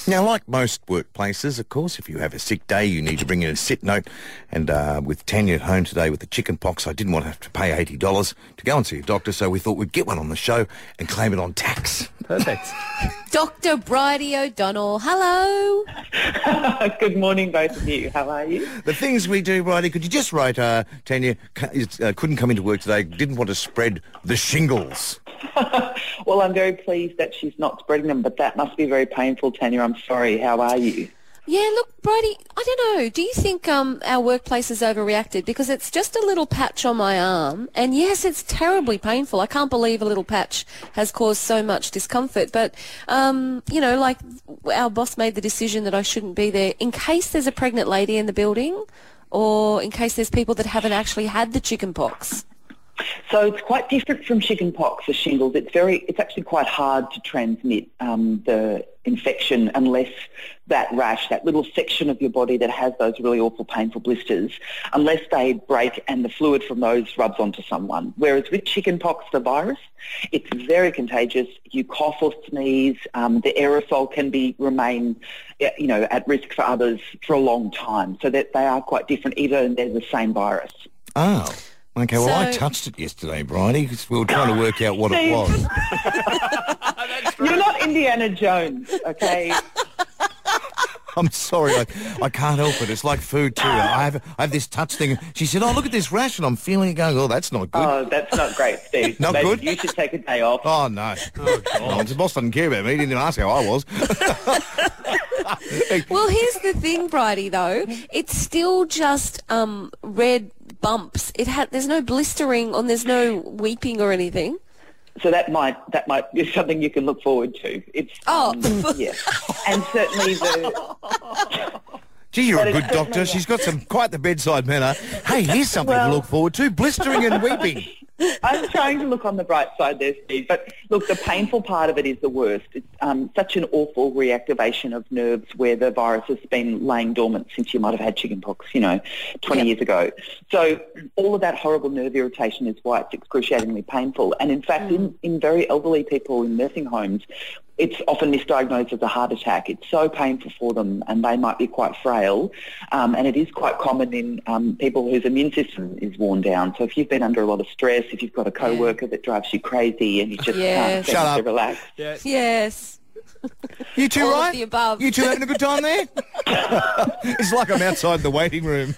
Now, like most workplaces, of course, if you have a sick day, you need to bring in a sick note. And with Tanya at home today with the chicken pox, I didn't want to have to pay $80 to go and see a doctor, so we thought we'd get one on the show and claim it on tax. Perfect. Dr. Bridie O'Donnell, hello. Good morning, both of you. How are you? The things we do, Bridie, could you just write, Tanya couldn't come into work today, didn't want to spread the shingles. Well, I'm very pleased that she's not spreading them, but that must be very painful, Tanya. I'm sorry. How are you? Yeah, look, Bridie, I don't know. Do you think our workplace has overreacted? Because it's just a little patch on my arm, and yes, it's terribly painful. I can't believe a little patch has caused so much discomfort. But, you know, like our boss made the decision that I shouldn't be there in case there's a pregnant lady in the building or in case there's people that haven't actually had the chicken pox. So it's quite different from chickenpox or shingles. It's actually quite hard to transmit the infection unless that rash, that little section of your body that has those really awful painful blisters, unless they break and the fluid from those rubs onto someone. Whereas with chickenpox, the virus, it's very contagious. You cough or sneeze, the aerosol can remain, you know, at risk for others for a long time. So that they are quite different, even they're the same virus. Oh. Okay, well, I touched it yesterday, Bridie, because we were trying to work out what it was. You're not Indiana Jones, okay? I'm sorry, I can't help it. It's like food too. I have this touch thing. She said, "Oh, look at this rash," and I'm feeling it going, "Oh, that's not good." Oh, that's not great, Steve. Not Maybe good? You should take a day off. Oh, no. Oh, God. The boss doesn't care about me. He didn't even ask how I was. Well, here's the thing, Bridie, though. It's still just red bumps. There's no blistering and there's no weeping or anything. So that might be something you can look forward to. It's yeah, and certainly the. Gee, you're a good doctor. She's got quite the bedside manner. Hey, here's something to look forward to: blistering and weeping. I'm trying to look on the bright side there, Steve. But look, the painful part of it is the worst. It's such an awful reactivation of nerves where the virus has been laying dormant since you might have had chickenpox, 20 years ago. So all of that horrible nerve irritation is why it's excruciatingly painful. And in fact, in very elderly people in nursing homes, it's often misdiagnosed as a heart attack. It's so painful for them and they might be quite frail. And it is quite common in people whose immune system is worn down. So if you've been under a lot of stress, if you've got a co-worker that drives you crazy and you just can't seem to relax. Yes. You two, all right? Of the above. You two having a good time there? It's like I'm outside the waiting room.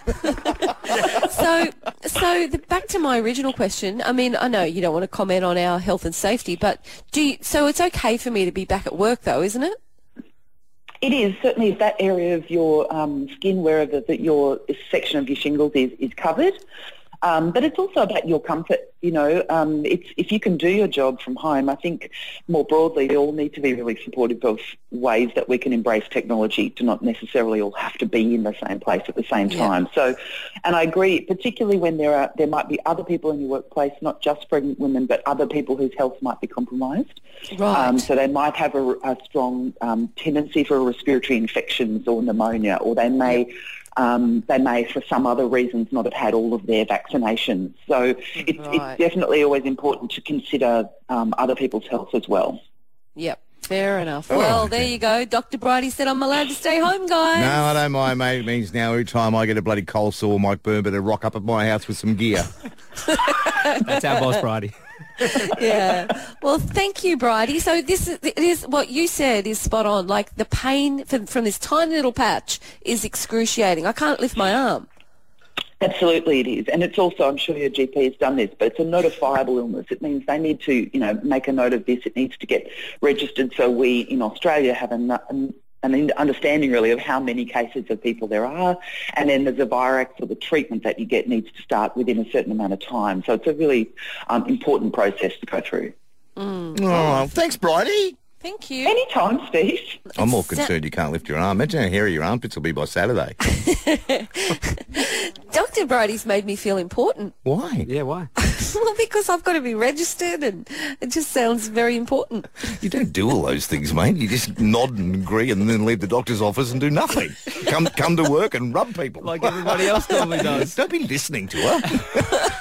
Back to my original question. I mean, I know you don't want to comment on our health and safety, but so it's okay for me to be back at work, though, isn't it? It is. Certainly if that area of your skin, wherever your section of your shingles is covered. But it's also about your comfort, if you can do your job from home, I think more broadly we all need to be really supportive of ways that we can embrace technology to not necessarily all have to be in the same place at the same time. So, and I agree, particularly when there might be other people in your workplace, not just pregnant women, but other people whose health might be compromised. Right. So they might have a strong tendency for respiratory infections or pneumonia, or they may... they may, for some other reasons, not have had all of their vaccinations. So it's definitely always important to consider other people's health as well. Yep, fair enough. Well, there you go. Dr. Bridie said I'm allowed to stay home, guys. No, I don't mind, mate. It means now every time I get a bloody cold sore, Mike Byrne better rock up at my house with some gear. That's our boss, Bridie. Yeah. Well, thank you, Bridie. So it is what you said is spot on. Like the pain from this tiny little patch is excruciating. I can't lift my arm. Absolutely it is. And it's also, I'm sure your GP has done this, but it's a notifiable illness. It means they need to, make a note of this. It needs to get registered so we in Australia have an understanding really of how many cases of people there are, and then there's a Virax or the treatment that you get needs to start within a certain amount of time. So it's a really important process to go through. Oh, thanks, Bridie. Thank you. Anytime, Steve. I'm more concerned you can't lift your arm. Imagine how hairy your armpits will be by Saturday. Dr. Bridie's made me feel important. Why? Yeah, why? Well, because I've got to be registered and it just sounds very important. You don't do all those things, mate. You just nod and agree and then leave the doctor's office and do nothing. Come to work and rub people. Like everybody else normally does. Don't be listening to her.